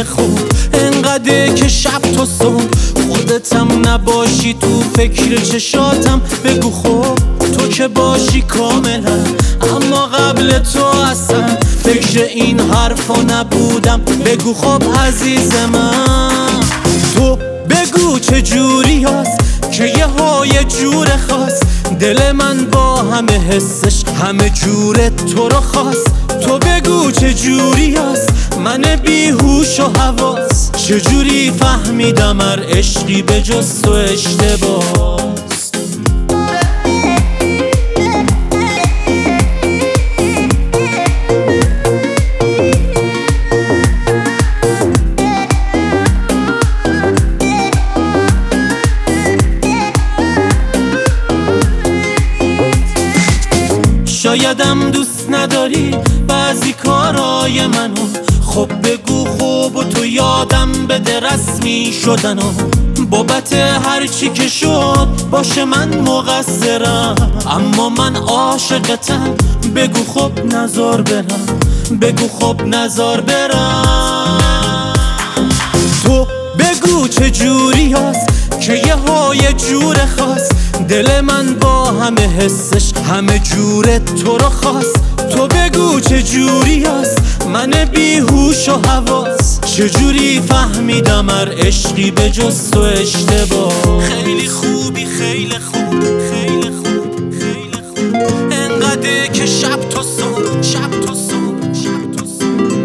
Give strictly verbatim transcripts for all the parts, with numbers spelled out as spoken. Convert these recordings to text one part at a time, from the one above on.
خوب، انقدر که شب تا صبح خودتم نباشی تو فکر چشاتم. بگو خب تو که باشی کاملا، اما قبل تو اصلا فکر این حرفا نبودم. بگو خب عزیز من، تو بگو چه جوری هست که یه های جور خاص دل من با همه حسش همه جور تو رو خواست. تو بگو چه جوری هست من بیهوش و حواس، چجوری فهمیدم هر عشقی به جز تو اشتباس. شایدم دوست نداری بعضی کارای منو، خب بگو خوب و تو یادم بده رسمی شدنو. بابت هرچی که شد باشه من مقصرم، اما من عاشقتم. بگو خب نزار برم، بگو خب نزار برم. تو بگو چه جوری هست که یه های جور خاص دل من با همه حسش همه جور تو رو خواست. تو بگو چه جوری هست من بیهوش و حواس، چجوری فهمیدم هر عشقی به جز تو اشتباس. خیلی خوبی خیلی خوب خیلی خوب خیلی خوب، انقدر که شب تا صبح شب تا صبح شب تا صبح.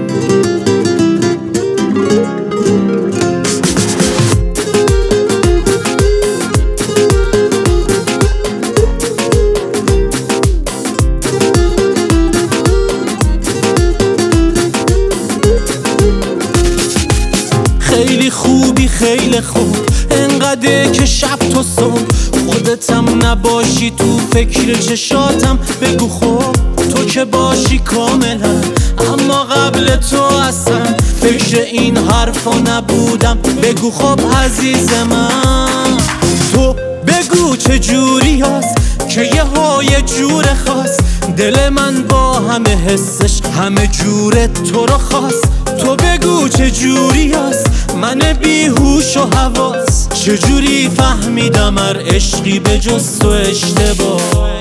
خیلی خوبی خیلی خوب، انقدر که شب تا صبح خودتم نباشی تو فکر چشاتم. بگو خب تو که باشی کاملا، اما قبل تو اصلا فکر این حرفا نبودم. بگو خب عزیز من، تو بگو چه جوری هست که یه های جور خاص دل من با همه حسش همه جور تو رو خواست. تو بگو چه جوری هست من بیهوش و حواس، چجوری فهمیدم هر عشقی به جز تو اشتباس.